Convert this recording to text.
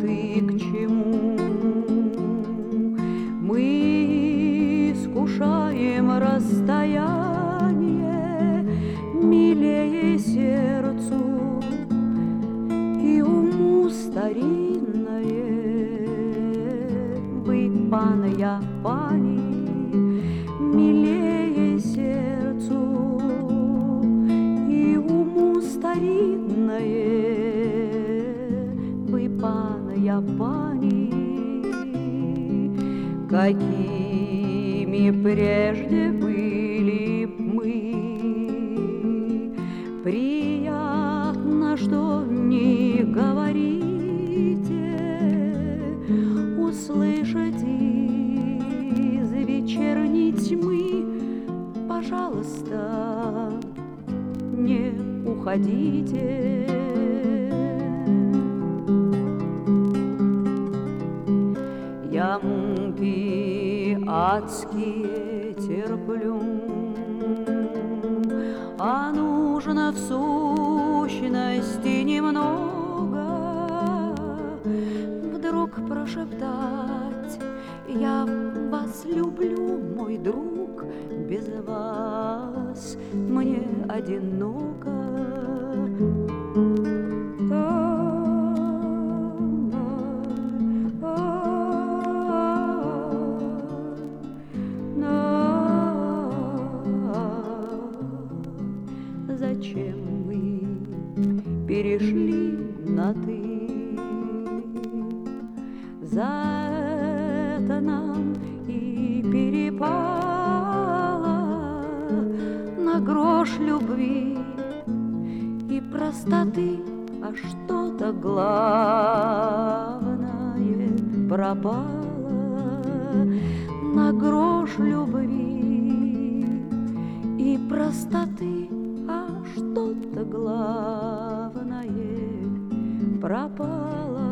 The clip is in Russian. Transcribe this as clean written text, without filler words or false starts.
ты к чему? Мы искушаем расстояние, милее сердцу и уму старинное. Вы, панья, пани, милее сердцу и уму старинное. Вы, панья, пани, какими прежде были б мы. Приятно, что не говорите, услышать из вечерней тьмы. Пожалуйста, не уходите. Я муки адские терплю, а нужно в сущности немного. Вдруг прошептать: я вас люблю, мой друг, без вас мне одиноко. Зачем мы перешли на «ты»? За это нам и перепало на грош любви и простоты, а что-то главное пропало. На грош любви и простоты, а что-то главное пропало.